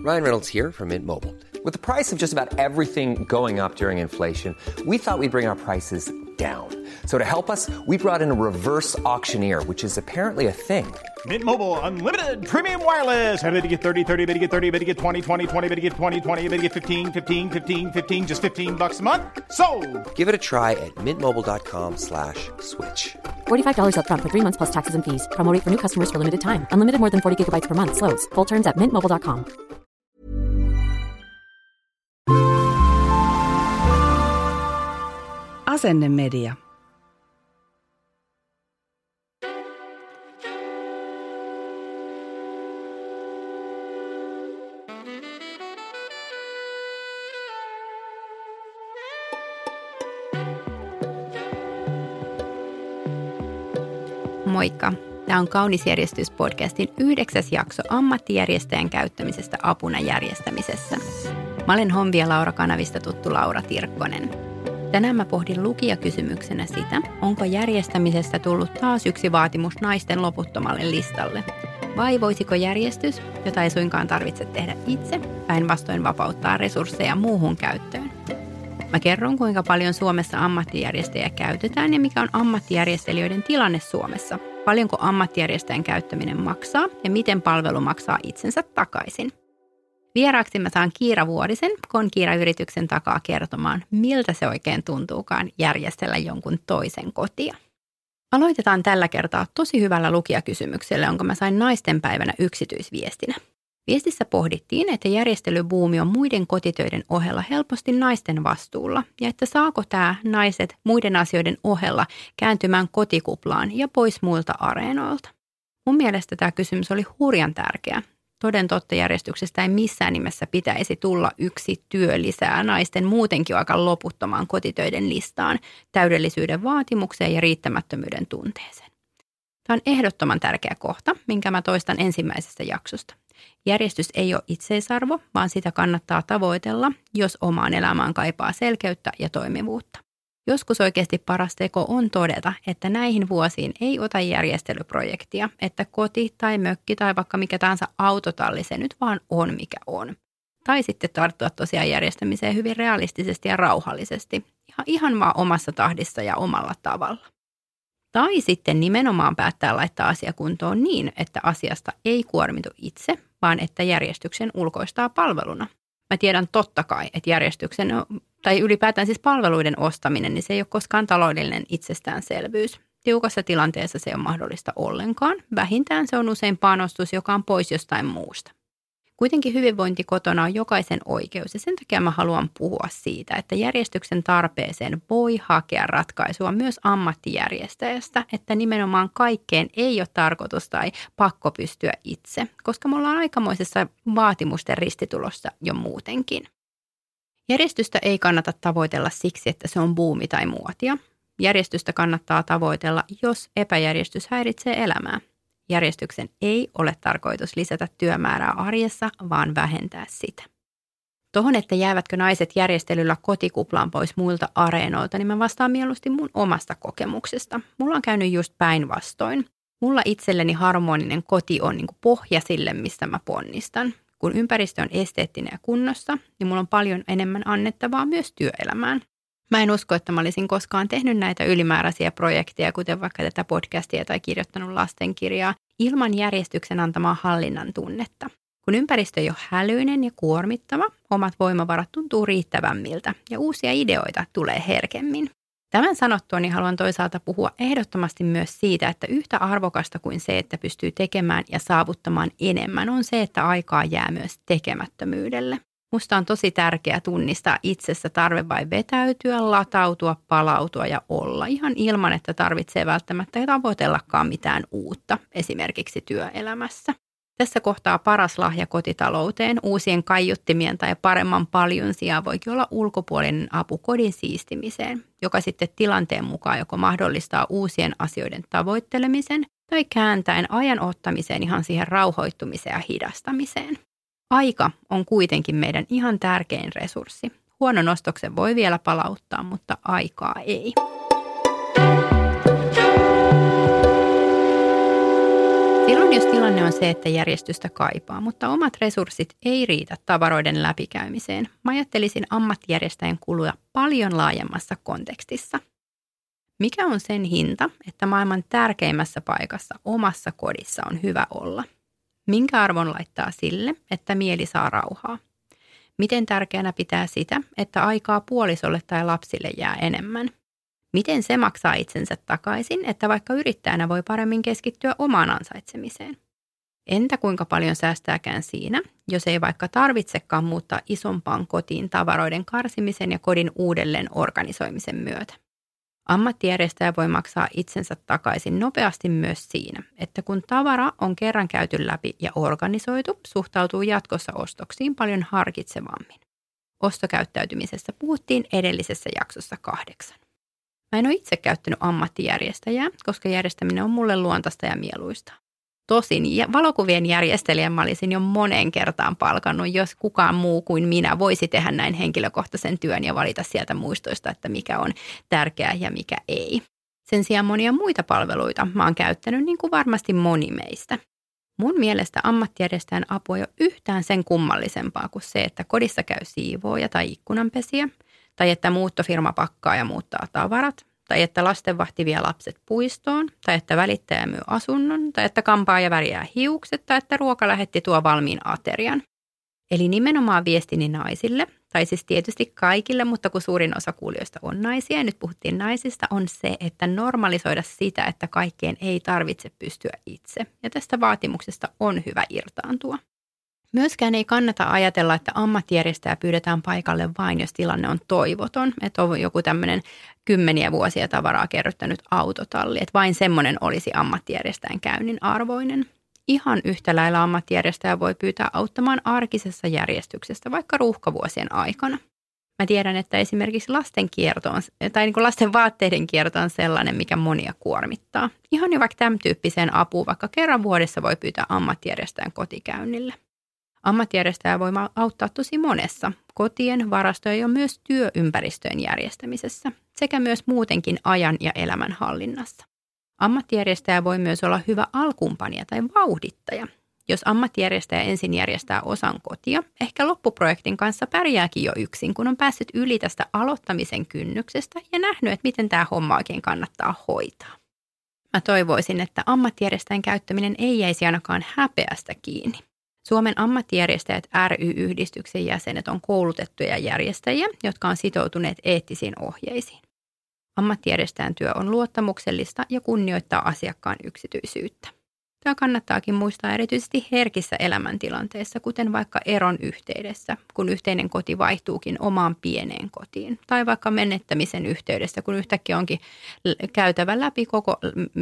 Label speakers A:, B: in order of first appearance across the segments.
A: Ryan Reynolds here from Mint Mobile. With the price of just about everything going up during inflation, we thought we'd bring our prices down. So to help us, we brought in a reverse auctioneer, which is apparently a thing.
B: Mint Mobile Unlimited Premium Wireless. How to get 30, 30, bit to get 30, bit to get 20, 20, 20, bit to get 20, 20, bit to get 15, 15, 15, 15, just $15 a month? Sold!
A: Give it a try at mintmobile.com/switch.
C: $45 up front for 3 months plus taxes and fees. Promo rate for new customers for limited time. Unlimited more than 40 gigabytes per month. Slows full terms at mintmobile.com.
D: Asennemedia.
E: Moikka! Tämä on Kaunis järjestys -podcastin 9. jakso ammattijärjestäjän käyttämisestä apuna järjestämisessä. Mä olen Homvi ja Laura-kanavista tuttu Laura Tirkkonen. Tänään mä pohdin lukijakysymyksenä sitä, onko järjestämisestä tullut taas yksi vaatimus naisten loputtomalle listalle. Vai voisiko järjestys, jota ei suinkaan tarvitse tehdä itse, päinvastoin vapauttaa resursseja muuhun käyttöön? Mä kerron, kuinka paljon Suomessa ammattijärjestäjiä käytetään ja mikä on ammattijärjestelijöiden tilanne Suomessa. Paljonko ammattijärjestäjän käyttäminen maksaa ja miten palvelu maksaa itsensä takaisin. Vieraaksi mä saan Kiira Vuorisen Konkiira-yrityksen takaa kertomaan, miltä se oikein tuntuukaan järjestellä jonkun toisen kotia. Aloitetaan tällä kertaa tosi hyvällä lukijakysymyksellä, jonka mä sain naistenpäivänä yksityisviestinä. Viestissä pohdittiin, että järjestelybuumi on muiden kotitöiden ohella helposti naisten vastuulla ja että saako tämä naiset muiden asioiden ohella kääntymään kotikuplaan ja pois muilta areenoilta. Mun mielestä tämä kysymys oli hurjan tärkeä. Toden totta järjestyksestä ei missään nimessä pitäisi tulla yksi työ lisää naisten muutenkin aika loputtomaan kotitöiden listaan, täydellisyyden vaatimukseen ja riittämättömyyden tunteeseen. Tämä on ehdottoman tärkeä kohta, minkä mä toistan ensimmäisestä jaksosta. Järjestys ei ole itseisarvo, vaan sitä kannattaa tavoitella, jos omaan elämään kaipaa selkeyttä ja toimivuutta. Joskus oikeasti paras teko on todeta, että näihin vuosiin ei ota järjestelyprojektia, että koti tai mökki tai vaikka mikä tahansa autotalli se nyt vaan on mikä on. Tai sitten tarttua tosiaan järjestämiseen hyvin realistisesti ja rauhallisesti, ihan vaan omassa tahdissa ja omalla tavalla. Tai sitten nimenomaan päättää laittaa asia kuntoon niin, että asiasta ei kuormitu itse, vaan että järjestyksen ulkoistaa palveluna. Mä tiedän totta kai, että järjestyksen tai ylipäätään siis palveluiden ostaminen, niin se ei ole koskaan taloudellinen itsestäänselvyys. Tiukassa tilanteessa se ei ole mahdollista ollenkaan. Vähintään se on usein panostus, joka on pois jostain muusta. Kuitenkin hyvinvointi kotona on jokaisen oikeus ja sen takia mä haluan puhua siitä, että järjestyksen tarpeeseen voi hakea ratkaisua myös ammattijärjestäjästä, että nimenomaan kaikkeen ei ole tarkoitus tai pakko pystyä itse, koska me ollaan aikamoisessa vaatimusten ristitulossa jo muutenkin. Järjestystä ei kannata tavoitella siksi, että se on buumi tai muotia. Järjestystä kannattaa tavoitella, jos epäjärjestys häiritsee elämää. Järjestyksen ei ole tarkoitus lisätä työmäärää arjessa, vaan vähentää sitä. Tuohon, että jäävätkö naiset järjestelyllä kotikuplaan pois muilta areenoilta, niin mä vastaan mieluusti mun omasta kokemuksesta. Mulla on käynyt just päinvastoin. Mulla itselleni harmoninen koti on niin kuin pohja sille, mistä mä ponnistan. Kun ympäristö on esteettinen ja kunnossa, niin mulla on paljon enemmän annettavaa myös työelämään. Mä en usko, että mä olisin koskaan tehnyt näitä ylimääräisiä projekteja, kuten vaikka tätä podcastia tai kirjoittanut lastenkirjaa, ilman järjestyksen antamaa hallinnan tunnetta. Kun ympäristö ei ole hälyinen ja kuormittava, omat voimavarat tuntuu riittävämmiltä ja uusia ideoita tulee herkemmin. Tämän sanottua niin haluan toisaalta puhua ehdottomasti myös siitä, että yhtä arvokasta kuin se, että pystyy tekemään ja saavuttamaan enemmän, on se, että aikaa jää myös tekemättömyydelle. Musta on tosi tärkeää tunnistaa itsessä tarve vain vetäytyä, latautua, palautua ja olla ihan ilman, että tarvitsee välttämättä tavoitellakaan mitään uutta, esimerkiksi työelämässä. Tässä kohtaa paras lahja kotitalouteen, uusien kaiuttimien tai paremman paljon sijaan voikin olla ulkopuolinen apu kodin siistimiseen, joka sitten tilanteen mukaan joko mahdollistaa uusien asioiden tavoittelemisen tai kääntäen ajan ottamiseen ihan siihen rauhoittumiseen ja hidastamiseen. Aika on kuitenkin meidän ihan tärkein resurssi. Huonon ostoksen voi vielä palauttaa, mutta aikaa ei. Silloin jos tilanne on se, että järjestystä kaipaa, mutta omat resurssit ei riitä tavaroiden läpikäymiseen, mä ajattelisin ammattijärjestäjän kuluja paljon laajemmassa kontekstissa. Mikä on sen hinta, että maailman tärkeimmässä paikassa omassa kodissa on hyvä olla? Minkä arvon laittaa sille, että mieli saa rauhaa? Miten tärkeänä pitää sitä, että aikaa puolisolle tai lapsille jää enemmän? Miten se maksaa itsensä takaisin, että vaikka yrittäjänä voi paremmin keskittyä omaan ansaitsemiseen? Entä kuinka paljon säästääkään siinä, jos ei vaikka tarvitsekaan muuttaa isompaan kotiin tavaroiden karsimisen ja kodin uudelleen organisoimisen myötä? Ammattijärjestäjä voi maksaa itsensä takaisin nopeasti myös siinä, että kun tavara on kerran käyty läpi ja organisoitu, suhtautuu jatkossa ostoksiin paljon harkitsevammin. Ostokäyttäytymisestä puhuttiin edellisessä jaksossa 8. Mä en ole itse käyttänyt ammattijärjestäjää, koska järjestäminen on mulle luontaista ja mieluista. Tosin valokuvien järjestelijän mä olisin jo moneen kertaan palkannut, jos kukaan muu kuin minä voisi tehdä näin henkilökohtaisen työn ja valita sieltä muistoista, että mikä on tärkeää ja mikä ei. Sen sijaan monia muita palveluita mä oon käyttänyt, niin kuin varmasti moni meistä. Mun mielestä ammattijärjestäjän apu ei ole yhtään sen kummallisempaa kuin se, että kodissa käy siivooja tai ikkunanpesiä, tai että muuttofirma pakkaa ja muuttaa tavarat, tai että lastenvahti vie lapset puistoon, tai että välittäjä myy asunnon, tai että kampaaja värjää hiukset, tai että ruokalähetti tuo valmiin aterian. Eli nimenomaan viestini naisille, tai siis tietysti kaikille, mutta kun suurin osa kuulijoista on naisia, ja nyt puhuttiin naisista, on se, että normalisoida sitä, että kaikkeen ei tarvitse pystyä itse. Ja tästä vaatimuksesta on hyvä irtaantua. Myöskään ei kannata ajatella, että ammattijärjestäjä pyydetään paikalle vain, jos tilanne on toivoton. Että on joku tämmöinen 10 vuosia tavaraa kerryttänyt autotalli, että vain semmoinen olisi ammattijärjestäjän käynnin arvoinen. Ihan yhtä lailla ammattijärjestäjä voi pyytää auttamaan arkisessa järjestyksessä vaikka ruuhkavuosien aikana. Mä tiedän, että esimerkiksi lasten vaatteiden kierto on sellainen, mikä monia kuormittaa. Ihan jo vaikka tämän tyyppiseen apuun vaikka kerran vuodessa voi pyytää ammattijärjestäjän kotikäynnille. Ammattijärjestäjä voi auttaa tosi monessa kotien, varastojen ja myös työympäristöjen järjestämisessä sekä myös muutenkin ajan ja elämän hallinnassa. Ammattijärjestäjä voi myös olla hyvä alkuunpanija tai vauhdittaja. Jos ammattijärjestäjä ensin järjestää osan kotia, ehkä loppuprojektin kanssa pärjääkin jo yksin, kun on päässyt yli tästä aloittamisen kynnyksestä ja nähnyt, että miten tämä homma oikein kannattaa hoitaa. Mä toivoisin, että ammattijärjestäjän käyttäminen ei jäisi ainakaan häpeästä kiinni. Suomen ammattijärjestäjät ry-yhdistyksen jäsenet on koulutettuja järjestäjiä, jotka on sitoutuneet eettisiin ohjeisiin. Ammattijärjestäjän työ on luottamuksellista ja kunnioittaa asiakkaan yksityisyyttä. Tämä kannattaakin muistaa erityisesti herkissä elämäntilanteissa, kuten vaikka eron yhteydessä, kun yhteinen koti vaihtuukin omaan pieneen kotiin. Tai vaikka menettämisen yhteydessä, kun yhtäkkiä onkin käytävä läpi koko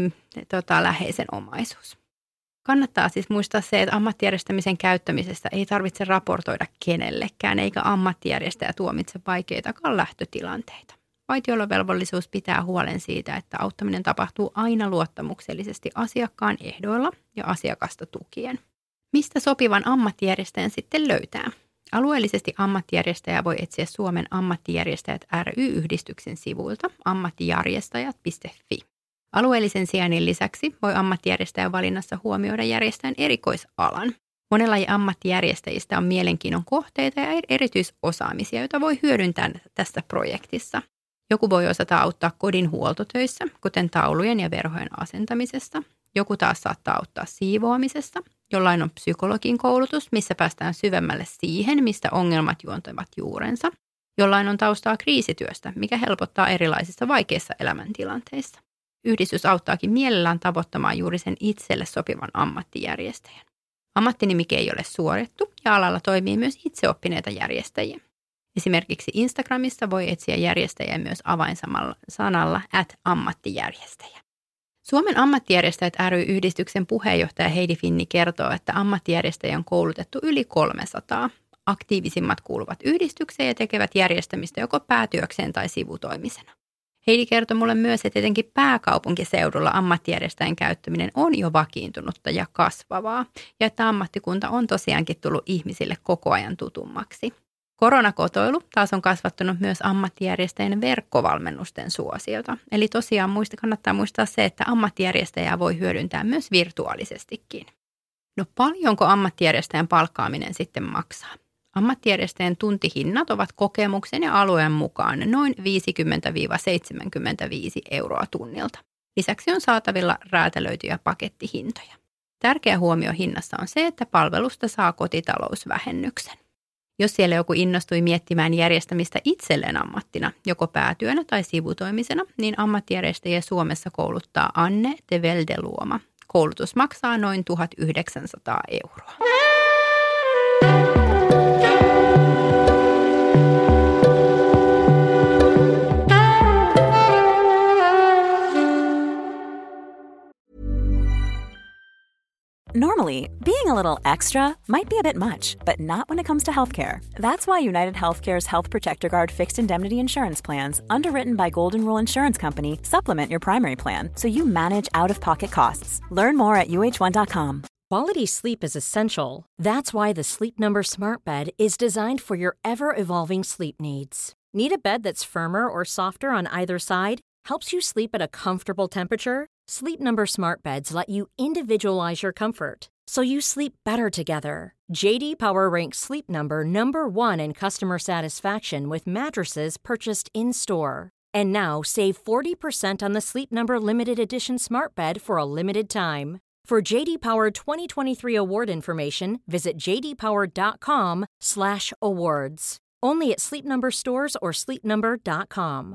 E: läheisen omaisuus. Kannattaa siis muistaa se, että ammattijärjestämisen käyttämisestä ei tarvitse raportoida kenellekään, eikä ammattijärjestäjä tuomitse vaikeitakaan lähtötilanteita. Vaitiolovelvollisuus pitää huolen siitä, että auttaminen tapahtuu aina luottamuksellisesti asiakkaan ehdoilla ja asiakasta tukien. Mistä sopivan ammattijärjestäjän sitten löytää? Alueellisesti ammattijärjestäjä voi etsiä Suomen ammattijärjestäjät ry-yhdistyksen sivuilta ammattijärjestäjät.fi. Alueellisen sijainnin lisäksi voi ammattijärjestäjän valinnassa huomioida järjestäjän erikoisalan. Monella ammattijärjestäjistä on mielenkiinnon kohteita ja erityisosaamisia, joita voi hyödyntää tässä projektissa. Joku voi osata auttaa kodin huoltotöissä, kuten taulujen ja verhojen asentamisesta. Joku taas saattaa auttaa siivoamisesta, jollain on psykologin koulutus, missä päästään syvemmälle siihen, mistä ongelmat juontavat juurensa. Jollain on taustaa kriisityöstä, mikä helpottaa erilaisissa vaikeissa elämäntilanteissa. Yhdistys auttaakin mielellään tavoittamaan juuri sen itselle sopivan ammattijärjestäjän. Ammattinimike ei ole suorittu ja alalla toimii myös itseoppineita järjestäjiä. Esimerkiksi Instagramissa voi etsiä järjestäjiä myös avainsanalla @ammattijärjestäjä. Suomen ammattijärjestäjät ry-yhdistyksen puheenjohtaja Heidi Finni kertoo, että ammattijärjestäjä on koulutettu yli 300. Aktiivisimmat kuuluvat yhdistykseen ja tekevät järjestämistä joko päätyökseen tai sivutoimisena. Heidi kertoi mulle myös, että tietenkin pääkaupunkiseudulla ammattijärjestäjän käyttäminen on jo vakiintunutta ja kasvavaa, ja että ammattikunta on tosiaankin tullut ihmisille koko ajan tutummaksi. Koronakotoilu taas on kasvattanut myös ammattijärjestäjien verkkovalmennusten suosiota. Eli tosiaan kannattaa muistaa se, että ammattijärjestäjää voi hyödyntää myös virtuaalisestikin. No paljonko ammattijärjestäjän palkkaaminen sitten maksaa? Ammattijärjestäjän tuntihinnat ovat kokemuksen ja alueen mukaan noin 50-75 euroa tunnilta. Lisäksi on saatavilla räätälöityjä pakettihintoja. Tärkeä huomio hinnassa on se, että palvelusta saa kotitalousvähennyksen. Jos siellä joku innostui miettimään järjestämistä itselleen ammattina, joko päätyönä tai sivutoimisena, niin ammattijärjestäjiä Suomessa kouluttaa Anne de Veldeluoma. Koulutus maksaa noin 1 900 euroa.
D: Normally, being a little extra might be a bit much, but not when it comes to healthcare. That's why United Healthcare's Health Protector Guard fixed indemnity insurance plans, underwritten by Golden Rule Insurance Company, supplement your primary plan so you manage out-of-pocket costs. Learn more at uh1.com.
F: Quality sleep is essential. That's why the Sleep Number Smart Bed is designed for your ever-evolving sleep needs. Need a bed that's firmer or softer on either side? Helps you sleep at a comfortable temperature? Sleep Number Smart Beds let you individualize your comfort, so you sleep better together. JD Power ranks Sleep Number #1 in customer satisfaction with mattresses purchased in-store. And now save 40% on the Sleep Number Limited Edition Smart Bed for a limited time. For JD Power 2023 award information, visit jdpower.com/awards. Only at Sleep Number stores or sleepnumber.com.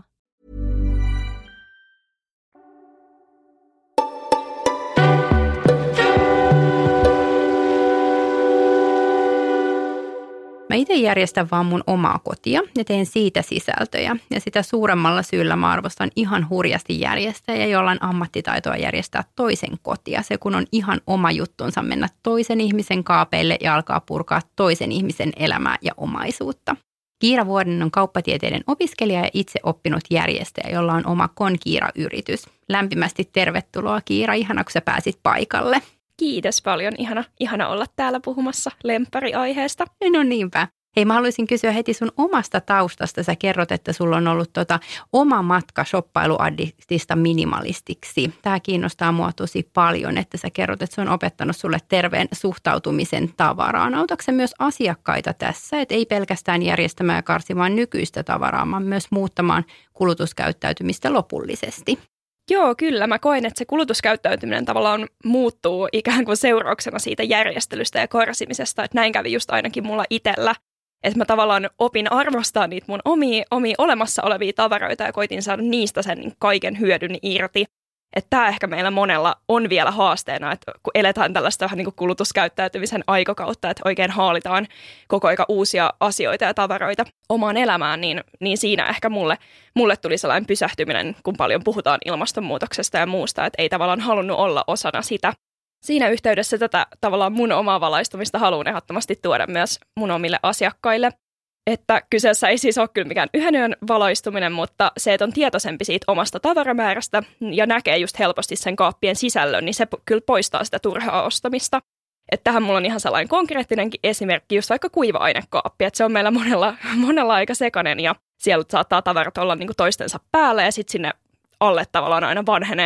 E: Mä itse järjestän vaan mun omaa kotia ja teen siitä sisältöjä. Ja sitä suuremmalla syyllä mä arvostan ihan hurjasti järjestäjiä, joilla on ammattitaitoa järjestää toisen kotia. Se kun on ihan oma juttunsa mennä toisen ihmisen kaapeille ja alkaa purkaa toisen ihmisen elämää ja omaisuutta. Kiira Vuorinen on kauppatieteiden opiskelija ja itse oppinut järjestäjä, jolla on oma Konkiira-yritys. Lämpimästi tervetuloa Kiira, ihana kun sä pääsit paikalle.
G: Kiitos paljon, ihana olla täällä puhumassa lemppariaiheesta.
E: No niinpä. Hei, mä haluaisin kysyä heti sun omasta taustasta. Sä kerrot, että sulla on ollut oma matka shoppailuadditista minimalistiksi. Tämä kiinnostaa mua tosi paljon, että sä kerrot, että se on opettanut sulle terveen suhtautumisen tavaraan. Autatko sä myös asiakkaita tässä, että ei pelkästään järjestämään ja karsimaan nykyistä tavaraa, vaan myös muuttamaan kulutuskäyttäytymistä lopullisesti?
G: Joo, kyllä. Mä koen, että se kulutuskäyttäytyminen tavallaan muuttuu ikään kuin seurauksena siitä järjestelystä ja karsimisesta. Että näin kävi just ainakin mulla itsellä. Että mä tavallaan opin arvostaa niitä mun omia olemassa olevia tavaroita ja koitin saada niistä sen kaiken hyödyn irti. Että tämä ehkä meillä monella on vielä haasteena, että kun eletään tällaista vähän niin kuin kulutuskäyttäytymisen aikakautta, että oikein haalitaan koko aika uusia asioita ja tavaroita omaan elämään, niin siinä ehkä mulle tuli sellainen pysähtyminen, kun paljon puhutaan ilmastonmuutoksesta ja muusta, että ei tavallaan halunnut olla osana sitä. Siinä yhteydessä tätä tavallaan mun omaa valaistumista haluan ehdottomasti tuoda myös mun omille asiakkaille. Että kyseessä ei siis ole kyllä mikään yhden yön valaistuminen, mutta se, että on tietoisempi siitä omasta tavaramäärästä ja näkee just helposti sen kaappien sisällön, niin se kyllä poistaa sitä turhaa ostamista. Että tähän mulla on ihan sellainen konkreettinenkin esimerkki, just vaikka kuiva-ainekaappi, että se on meillä monella aika sekainen ja siellä saattaa tavarat olla niin kuin toistensa päällä ja sitten sinne alle tavallaan aina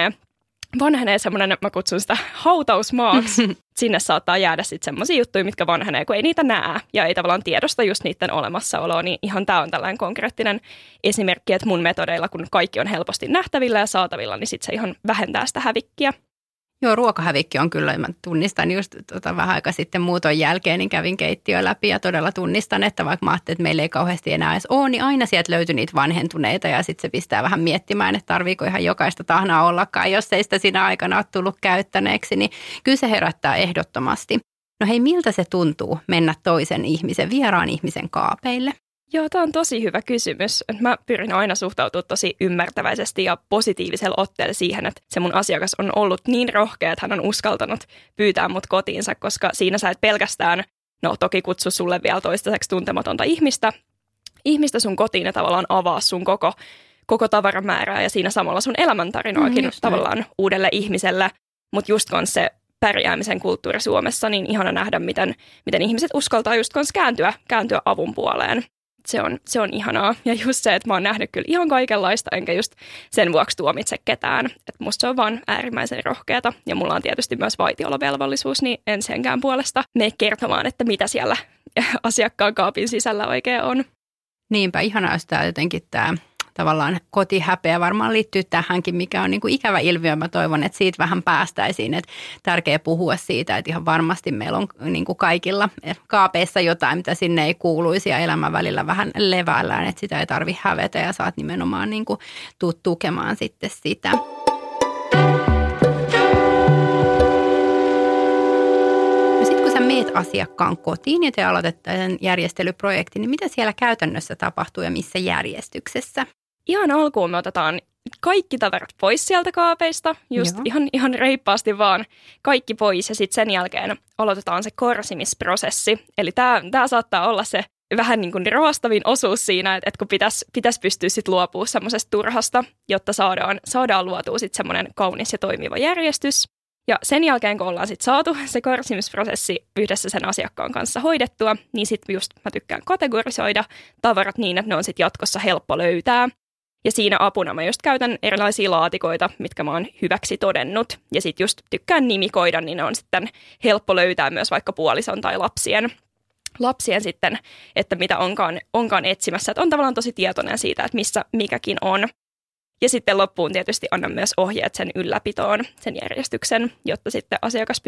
G: vanhenee semmoinen, mä kutsun sitä hautausmaaksi. Sinne saattaa jäädä sitten semmoisia juttuja, mitkä vanhenee, kun ei niitä näe ja ei tavallaan tiedosta just niiden olemassaoloa. Niin ihan tämä on tällainen konkreettinen esimerkki, että mun metodeilla, kun kaikki on helposti nähtävillä ja saatavilla, niin sitten se ihan vähentää sitä hävikkiä.
E: Joo, ruokahävikki on kyllä, mä tunnistan just vähän aika sitten muuton jälkeen, niin kävin keittiö läpi ja todella tunnistan, että vaikka mä ajattelin, että meillä ei kauheasti enää edes ole, niin aina sieltä löytyi niitä vanhentuneita ja sitten se pistää vähän miettimään, että tarviiko ihan jokaista tahnaa ollakaan, jos ei sitä siinä aikana ole tullut käyttäneeksi, niin kyllä se herättää ehdottomasti. No hei, miltä se tuntuu mennä toisen ihmisen, vieraan ihmisen kaapeille?
G: Joo, tämä on tosi hyvä kysymys. Mä pyrin aina suhtautumaan tosi ymmärtäväisesti ja positiivisella otteella siihen, että se mun asiakas on ollut niin rohkea, että hän on uskaltanut pyytää mut kotiinsa, koska siinä sä et pelkästään, no toki kutsu sulle vielä toistaiseksi tuntematonta ihmistä sun kotiin ja tavallaan avaa sun koko tavaramäärää ja siinä samalla sun elämäntarinoakin tavallaan uudelle ihmiselle, mutta just kun se pärjäämisen kulttuuri Suomessa, niin ihana nähdä, miten ihmiset uskaltaa just kääntyä avun puoleen. se on ihanaa. Ja just se, että mä oon nähnyt kyllä ihan kaikenlaista, enkä just sen vuoksi tuomitse ketään. Että musta se on vaan äärimmäisen rohkeata. Ja mulla on tietysti myös vaitiolovelvollisuus, niin en senkään puolesta mene kertomaan, että mitä siellä asiakkaan kaapin sisällä oikein on.
E: Niinpä, ihanaa sitä jotenkin tämä tavallaan kotihäpeä varmaan liittyy tähänkin, mikä on niin kuin ikävä ilmiö. Mä toivon, että siitä vähän päästäisiin. Että tärkeää puhua siitä, että ihan varmasti meillä on niin kuin kaikilla kaapeissa jotain, mitä sinne ei kuuluisi ja elämän välillä vähän levällään, että sitä ei tarvitse hävetä ja saat nimenomaan niin kuin tukemaan sitten sitä. Meet asiakkaan kotiin ja te aloitatte tämän järjestelyprojektin, niin mitä siellä käytännössä tapahtuu ja missä järjestyksessä?
G: Ihan alkuun me otetaan kaikki tavarat pois sieltä kaapeista, just ihan reippaasti vaan kaikki pois ja sitten sen jälkeen aloitetaan se karsimisprosessi. Eli tämä saattaa olla se vähän niin kuin raastavin osuus siinä, että kun pitäisi pystyä sitten luopumaan semmoisesta turhasta, jotta saadaan luotua sitten semmoinen kaunis ja toimiva järjestys. Ja sen jälkeen, kun ollaan sitten saatu se karsimisprosessi yhdessä sen asiakkaan kanssa hoidettua, niin sitten just mä tykkään kategorisoida tavarat niin, että ne on sitten jatkossa helppo löytää. Ja siinä apuna mä just käytän erilaisia laatikoita, mitkä mä oon hyväksi todennut. Ja sitten just tykkään nimikoida, niin ne on sitten helppo löytää myös vaikka puolison tai lapsien sitten, että mitä onkaan etsimässä. Että on tavallaan tosi tietoinen siitä, että missä mikäkin on. Ja sitten loppuun tietysti annan myös ohjeet sen ylläpitoon, sen järjestyksen, jotta sitten asiakas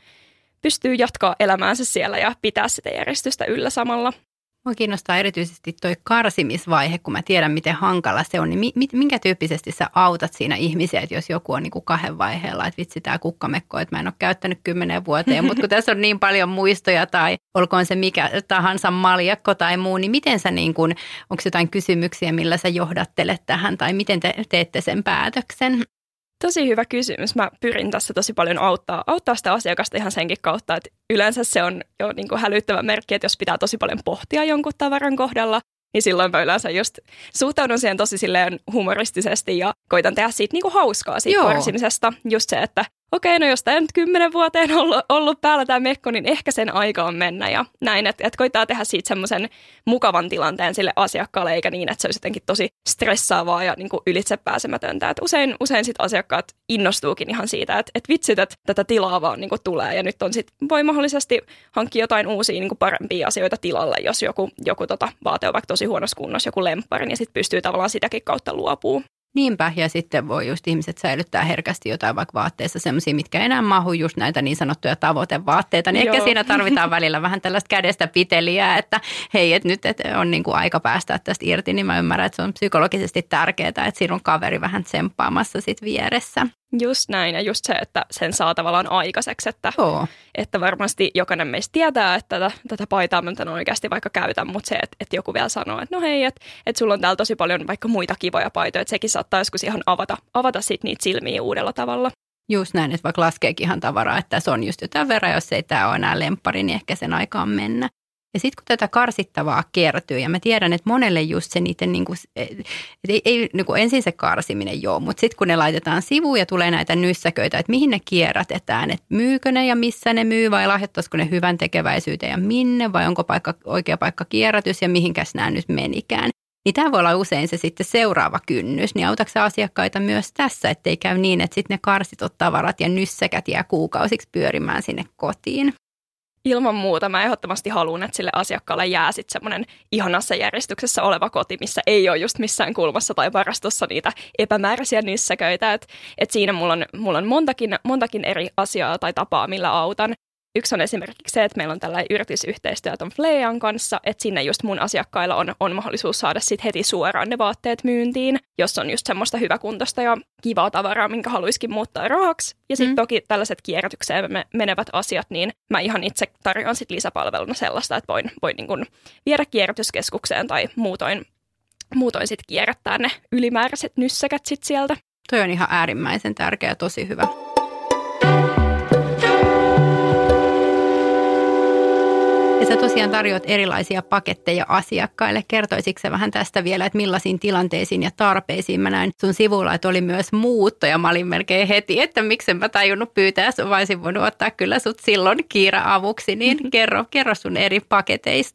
G: pystyy jatkaa elämäänsä siellä ja pitää sitä järjestystä yllä samalla.
E: Mua kiinnostaa erityisesti toi karsimisvaihe, kun mä tiedän, miten hankala se on. Niin minkä tyyppisesti sä autat siinä ihmisiä, että jos joku on niin kuin 2 vaiheella, että vitsi tää kukkamekko, että mä en ole käyttänyt 10 vuoteen, mutta kun tässä on niin paljon muistoja tai olkoon se mikä tahansa maljakko tai muu, niin miten sä niin kuin, onko jotain kysymyksiä, millä sä johdattelet tähän tai miten te teette sen päätöksen?
G: Tosi hyvä kysymys. Mä pyrin tässä tosi paljon auttaa sitä asiakasta ihan senkin kautta, että yleensä se on jo niin kuin hälyttävä merkki, että jos pitää tosi paljon pohtia jonkun tavaran kohdalla, niin silloin mä yleensä just suhtaudun siihen tosi silleen humoristisesti ja koitan tehdä siitä niin kuin hauskaa siitä karsimisesta. Just se, että okei, no jos tämä nyt 10 vuoteen ollut päällä tämä mekko, niin ehkä sen aika on mennä ja näin, että koittaa tehdä siitä semmoisen mukavan tilanteen sille asiakkaalle, eikä niin, että se olisi jotenkin tosi stressaavaa ja niin kuin ylitsepääsemätöntä. Että usein sit asiakkaat innostuukin ihan siitä, että vitsit, että tätä tilaa vaan niin kuin tulee ja nyt on sit, voi mahdollisesti hankkia jotain uusia niin kuin parempia asioita tilalle, jos joku vaate on vaikka tosi huonossa kunnossa, joku lemppari, niin sitten pystyy tavallaan sitäkin kautta luopumaan.
E: Niinpä, ja sitten voi just ihmiset säilyttää herkästi jotain vaikka vaatteissa semmoisia, mitkä enää mahu just näitä niin sanottuja tavoitevaatteita, niin ehkä siinä tarvitaan välillä vähän tällaista kädestä piteliä, että hei, että nyt on niin kuin aika päästä tästä irti, niin mä ymmärrän, että se on psykologisesti tärkeää, että siinä on kaveri vähän tsemppaamassa sit vieressä.
G: Just näin, ja just se, että sen saa tavallaan aikaiseksi, että varmasti jokainen meistä tietää, että tätä paitaa mä oikeasti vaikka käytän, mutta se, että joku vielä sanoo, että no hei, että sulla on täällä tosi paljon vaikka muita kivoja paitoja, että sekin saattaa joskus ihan avata sit niitä silmiä uudella tavalla.
E: Just näin, että vaikka laskeekin ihan tavaraa, että se on just jotain verran, jos ei tämä ole enää lemppari, niin ehkä sen aikaan mennä. Ja sitten kun tätä karsittavaa kertyy, ja mä tiedän, että monelle just se niiden, niin kuin, ei niin kuin ensin se karsiminen joo, mutta sitten kun ne laitetaan sivuun ja tulee näitä nyssäköitä, että mihin ne kierrätetään, että myykö ne ja missä ne myy vai lahjoittaisiko ne hyvän tekeväisyyteen ja minne vai onko oikea paikka kierrätys ja mihinkäs nämä nyt menikään. Niin tämä voi olla usein se sitten seuraava kynnys, niin autatko sä asiakkaita myös tässä, ettei käy niin, että sitten ne karsitut tavarat ja nyssäkät jää kuukausiksi pyörimään sinne kotiin.
G: Ilman muuta mä ehdottomasti haluan, että sille asiakkaalle jää sitten semmoinen ihanassa järjestyksessä oleva koti, missä ei ole just missään kulmassa tai varastossa niitä epämääräisiä nyssäköitä. Et siinä mulla on montakin eri asiaa tai tapaa, millä autan. Yksi on esimerkiksi se, että meillä on tällainen yritysyhteistyö ton Flean kanssa, että sinne just mun asiakkailla on mahdollisuus saada sit heti suoraan ne vaatteet myyntiin, jos on just semmoista hyväkuntoista ja kivaa tavaraa, minkä haluaisikin muuttaa rahaksi. Ja sitten toki tällaiset kierrätykseen menevät asiat, niin mä ihan itse tarjoan sit lisäpalveluna sellaista, että voin niin kun viedä kierrätyskeskukseen tai muutoin sit kierrättää ne ylimääräiset nyssäkät sit sieltä.
E: Toi on ihan äärimmäisen tärkeä, tosi hyvä. Ja sä tosiaan tarjoat erilaisia paketteja asiakkaille. Kertoisitko sä vähän tästä vielä, että millaisiin tilanteisiin ja tarpeisiin? Mä näin sun sivulla, että oli myös muutto ja mä olin melkein heti, että miksen mä tajunnut pyytää, mä olisin voinut ottaa kyllä sut silloin kiira-avuksi, niin kerro sun eri paketeista.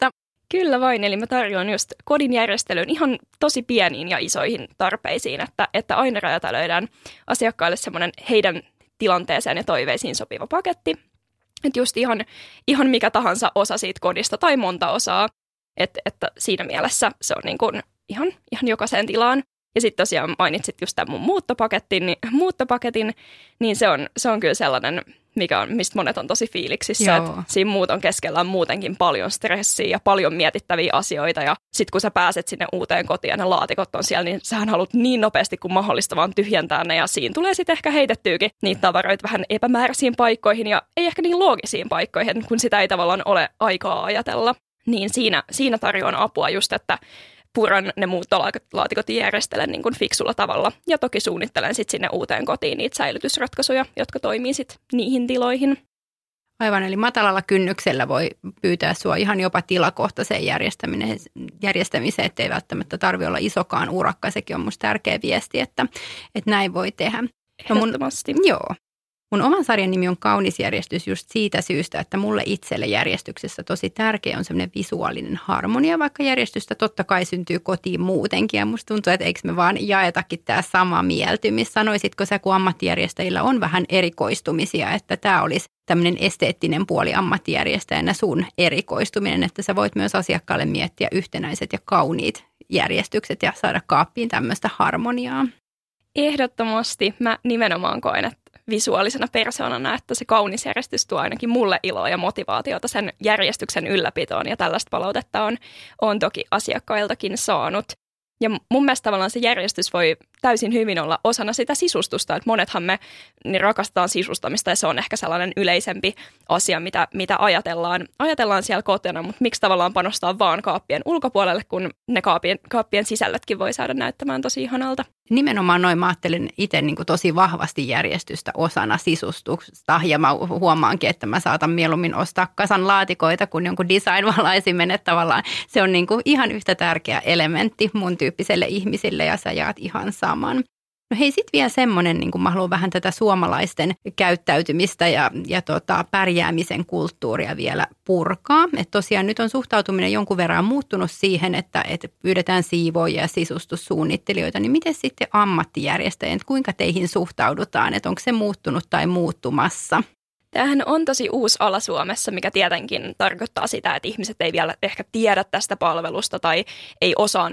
G: Kyllä vain, eli mä tarjoan just kodin järjestelyyn ihan tosi pieniin ja isoihin tarpeisiin, että aina räätälöidään asiakkaille semmoinen heidän tilanteeseen ja toiveisiin sopiva paketti. Että just ihan mikä tahansa osa siitä kodista tai monta osaa, että siinä mielessä se on niin kuin ihan jokaiseen tilaan. Ja sitten tosiaan mainitsit just tämän mun muuttopaketin, niin se on kyllä sellainen, mistä monet on tosi fiiliksissä. Että siinä muuton keskellä on muutenkin paljon stressiä ja paljon mietittäviä asioita. Ja sitten kun sä pääset sinne uuteen kotiin ja ne laatikot on siellä, niin sähän haluat niin nopeasti kuin mahdollista vaan tyhjentää ne. Ja siinä tulee sitten ehkä heitettyäkin niitä tavaroita vähän epämääräisiin paikkoihin ja ei ehkä niin loogisiin paikkoihin, kun sitä ei tavallaan ole aikaa ajatella. Niin siinä tarjoan apua just, että puran ne muuttolaatikot ja järjestelen niin kuin fiksulla tavalla. Ja toki suunnittelen sitten sinne uuteen kotiin niitä säilytysratkaisuja, jotka toimii sitten niihin tiloihin.
E: Aivan, eli matalalla kynnyksellä voi pyytää sua ihan jopa tilakohtaiseen järjestämiseen, ettei välttämättä tarvitse olla isokaan urakka. Sekin on musta tärkeä viesti, että näin voi tehdä.
G: Ehdottomasti.
E: Mun oman sarjan nimi on Kaunis järjestys just siitä syystä, että mulle itselle järjestyksessä tosi tärkeä on semmoinen visuaalinen harmonia, vaikka järjestystä totta kai syntyy kotiin muutenkin. Ja musta tuntuu, että eikö me vaan jaetakin tämä sama mieltymys. Sanoisitko sä, kun ammattijärjestäjillä on vähän erikoistumisia, että tämä olisi tämmöinen esteettinen puoli ammattijärjestäjänä sun erikoistuminen, että sä voit myös asiakkaalle miettiä yhtenäiset ja kauniit järjestykset ja saada kaappiin tämmöistä harmoniaa?
G: Ehdottomasti. Mä nimenomaan koen, että visuaalisena persoonana, että se kaunis järjestys tuo ainakin mulle iloa ja motivaatiota sen järjestyksen ylläpitoon. Ja tällaista palautetta on toki asiakkailtakin saanut. Ja mun mielestä tavallaan se järjestys voi täysin hyvin olla osana sitä sisustusta. Että monethan me niin rakastetaan sisustamista ja se on ehkä sellainen yleisempi asia, mitä ajatellaan siellä kotona. Mutta miksi tavallaan panostaa vaan kaappien ulkopuolelle, kun ne kaappien sisällötkin voi saada näyttämään tosi ihanalta.
E: Nimenomaan noin mä ajattelen itse niin kuin tosi vahvasti järjestystä osana sisustusta ja mä huomaankin, että mä saatan mieluummin ostaa kasan laatikoita kuin jonkun design-valaisimen, että tavallaan se on niin kuin ihan yhtä tärkeä elementti mun tyyppiselle ihmisille ja sä jaat ihan saman. No hei, sitten vielä semmoinen, niin kuin mä haluan vähän tätä suomalaisten käyttäytymistä ja pärjäämisen kulttuuria vielä purkaa. Että tosiaan nyt on suhtautuminen jonkun verran muuttunut siihen, että pyydetään siivoojia ja sisustussuunnittelijoita. Niin miten sitten ammattijärjestäjät, kuinka teihin suhtaudutaan? Että onko se muuttunut tai muuttumassa?
G: Tämähän on tosi uusi ala Suomessa, mikä tietenkin tarkoittaa sitä, että ihmiset ei vielä ehkä tiedä tästä palvelusta tai ei osaa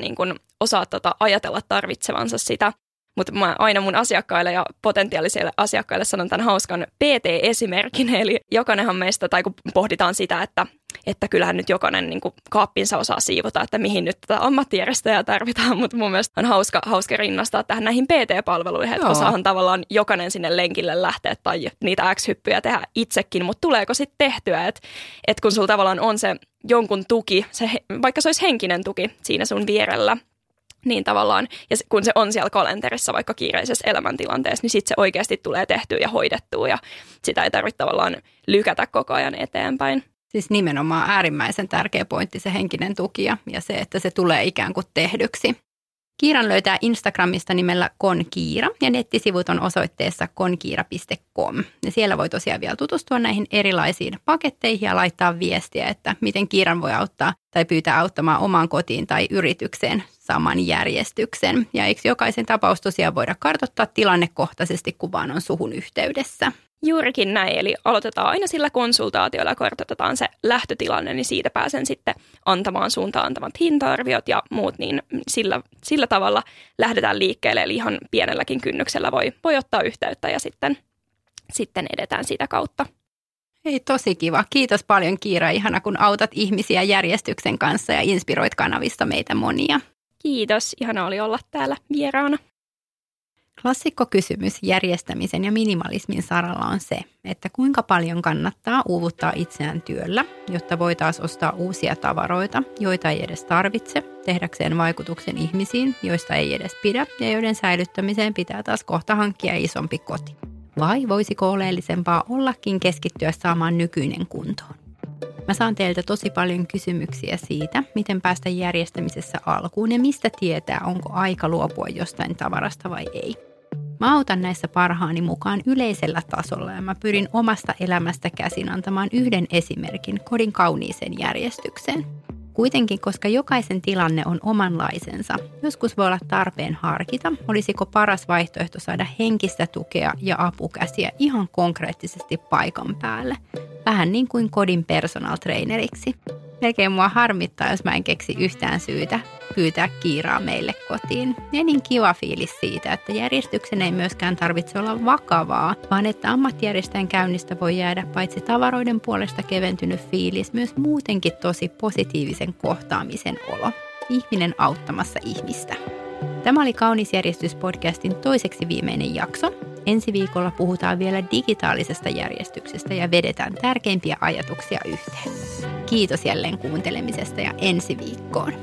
G: ajatella tarvitsevansa sitä. Mutta mä aina mun asiakkaille ja potentiaalisille asiakkaille sanon tämän hauskan PT-esimerkin, eli jokainenhan meistä, tai kun pohditaan sitä, että kyllähän nyt jokainen niin kuin kaappinsa osaa siivota, että mihin nyt tätä ammattijärjestäjää tarvitaan, mutta mun mielestä on hauska rinnastaa tähän näihin PT-palveluihin, että osaahan tavallaan jokainen sinne lenkille lähteä tai niitä X-hyppyjä tehdä itsekin, mutta tuleeko sitten tehtyä, että kun sulla tavallaan on se jonkun tuki, vaikka se olisi henkinen tuki siinä sun vierellä, niin tavallaan, ja kun se on siellä kalenterissa vaikka kiireisessä elämäntilanteessa, niin sitten se oikeasti tulee tehtyä ja hoidettua ja sitä ei tarvitse tavallaan lykätä koko ajan eteenpäin.
E: Siis nimenomaan äärimmäisen tärkeä pointti se henkinen tuki ja se, että se tulee ikään kuin tehdyksi. Kiiran löytää Instagramista nimellä Konkiira ja nettisivut on osoitteessa konkiira.com. Ja siellä voi tosiaan vielä tutustua näihin erilaisiin paketteihin ja laittaa viestiä, että miten Kiiran voi auttaa tai pyytää auttamaan omaan kotiin tai yritykseen saman järjestyksen. Ja eikö jokaisen tapaus tosiaan voida kartoittaa tilannekohtaisesti, kun vaan on suhun yhteydessä?
G: Juurikin näin, eli aloitetaan aina sillä konsultaatiolla ja kartoitetaan se lähtötilanne, niin siitä pääsen sitten antamaan suuntaan antamat hinta-arviot ja muut, niin sillä tavalla lähdetään liikkeelle, eli ihan pienelläkin kynnyksellä voi ottaa yhteyttä ja sitten edetään sitä kautta.
E: Hei, tosi kiva. Kiitos paljon Kiira, ihana kun autat ihmisiä järjestyksen kanssa ja inspiroit kanavista meitä monia.
G: Kiitos, ihana oli olla täällä vieraana.
E: Klassikkokysymys järjestämisen ja minimalismin saralla on se, että kuinka paljon kannattaa uuvuttaa itseään työllä, jotta voi taas ostaa uusia tavaroita, joita ei edes tarvitse, tehdäkseen vaikutuksen ihmisiin, joista ei edes pidä ja joiden säilyttämiseen pitää taas kohta hankkia isompi koti. Vai voisiko oleellisempaa ollakin keskittyä saamaan nykyinen kuntoon? Mä saan teiltä tosi paljon kysymyksiä siitä, miten päästä järjestämisessä alkuun ja mistä tietää, onko aika luopua jostain tavarasta vai ei. Mä autan näissä parhaani mukaan yleisellä tasolla ja mä pyrin omasta elämästä käsin antamaan yhden esimerkin kodin kauniiseen järjestykseen. Kuitenkin, koska jokaisen tilanne on omanlaisensa, joskus voi olla tarpeen harkita, olisiko paras vaihtoehto saada henkistä tukea ja apukäsiä ihan konkreettisesti paikan päälle. Vähän niin kuin kodin personal traineriksi. Melkein mua harmittaa, jos mä en keksi yhtään syytä pyytää Kiiraa meille kotiin. Ja niin kiva fiilis siitä, että järjestyksen ei myöskään tarvitse olla vakavaa, vaan että ammattijärjestäjän käynnistä voi jäädä paitsi tavaroiden puolesta keventynyt fiilis, myös muutenkin tosi positiivisen kohtaamisen olo. Ihminen auttamassa ihmistä. Tämä oli Kaunis järjestys-podcastin toiseksi viimeinen jakso. Ensi viikolla puhutaan vielä digitaalisesta järjestyksestä ja vedetään tärkeimpiä ajatuksia yhteen. Kiitos jälleen kuuntelemisesta ja ensi viikkoon.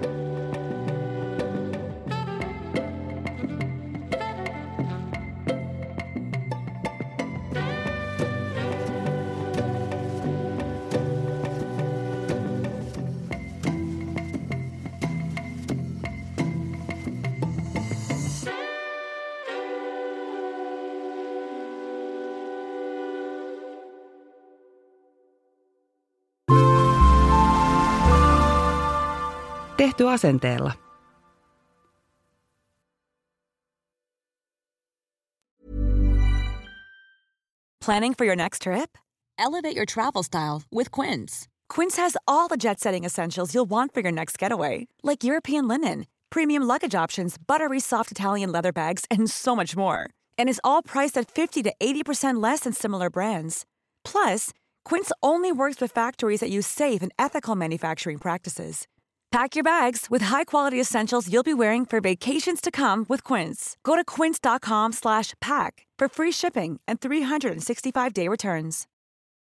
H: Tehty asenteella.
I: Planning for your next trip? Elevate your travel style with Quince. Quince has all the jet-setting essentials you'll want for your next getaway, like European linen, premium luggage options, buttery soft Italian leather bags, and so much more. And is all priced at 50 to 80% less than similar brands. Plus, Quince only works with factories that use safe and ethical manufacturing practices. Pack your bags with high-quality essentials you'll be wearing for vacations to come with Quince. Go to quince.com/pack for free shipping and 365-day returns.